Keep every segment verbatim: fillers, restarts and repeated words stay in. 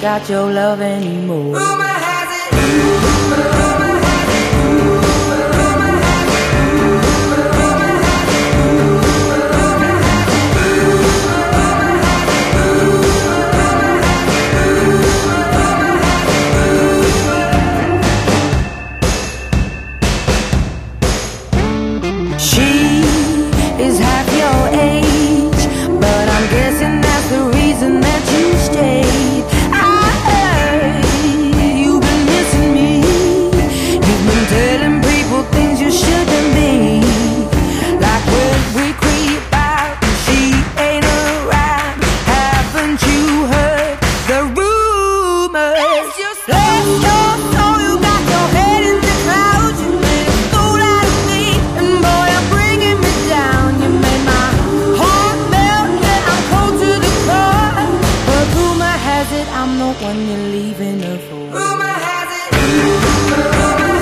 got your love anymore. Rumor has it, rumor has it. She is half your age, but I'm guessing that's the reason that you stayed. I heard you've been missing me. You've been telling people things you shouldn't be, like when we creep out and she ain't around. Haven't you heard the rumors? Let's just let your soul, you got your head in the clouds. You made a fool out of me, and boy, I'm bringing me down. You made my heart melt, yeah, I'm cold to the core. But rumor has it I'm the one you're leaving her for. Rumor has it, rumor has it.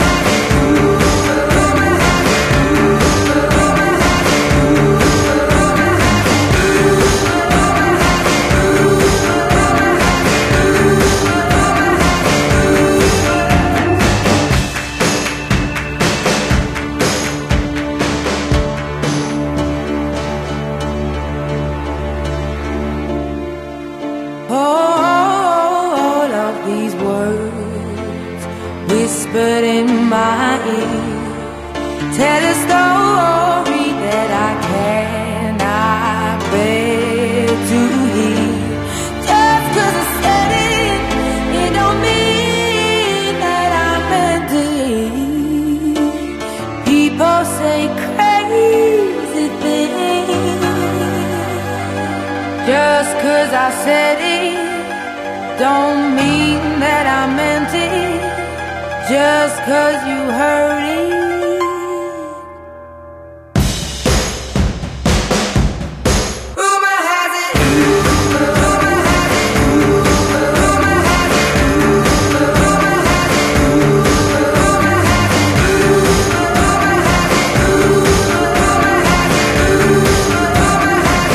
All of these words whispered in my ear tell a story that I cannot bear to hear. Just 'cause I said it, it don't mean that I meant it. People say crazy things. Just 'cause I said it don't mean that I meant it. Just 'cause you heard it. Rumor has it, rumor has it, rumor has it, rumor has it, rumor has it, rumor has it, rumor has it, rumor has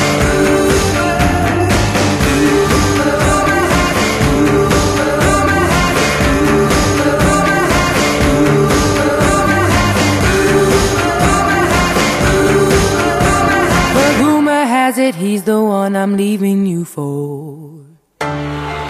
it. He's the one I'm leaving you for.